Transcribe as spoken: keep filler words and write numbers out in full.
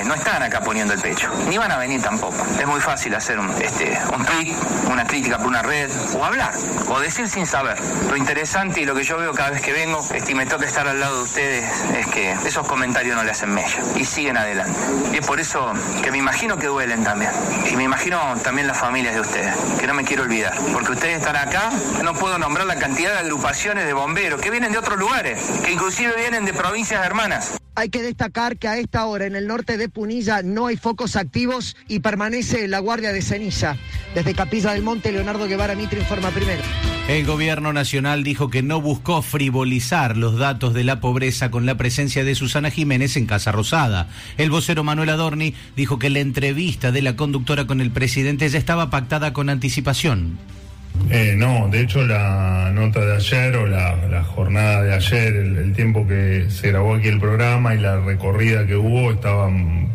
no están acá poniendo el pecho, ni van a venir tampoco. Es muy fácil hacer un, este, un tweet, una crítica por una red, o hablar, o decir sin saber. Lo interesante y lo que yo veo cada vez que vengo, este, y me toca estar al lado de ustedes, es que esos comentarios no le hacen mella y siguen adelante. Y es por eso que me imagino que duelen también. Y me imagino también las familias de ustedes, que no me quiero olvidar. Porque ustedes están acá, no puedo nombrar la cantidad de agrupaciones de bomberos que vienen de otros lugares, que inclusive vienen de provincias hermanas. Hay que destacar que a esta hora en el norte de Punilla no hay focos activos y permanece la guardia de ceniza. Desde Capilla del Monte, Leonardo Guevara Mitre informa primero. El gobierno nacional dijo que no buscó frivolizar los datos de la pobreza con la presencia de Susana Jiménez en Casa Rosada. El vocero Manuel Adorni dijo que la entrevista de la conductora con el presidente ya estaba pactada con anticipación. Eh, no, de hecho la nota de ayer o la, la jornada de ayer, el, el tiempo que se grabó aquí el programa y la recorrida que hubo estaban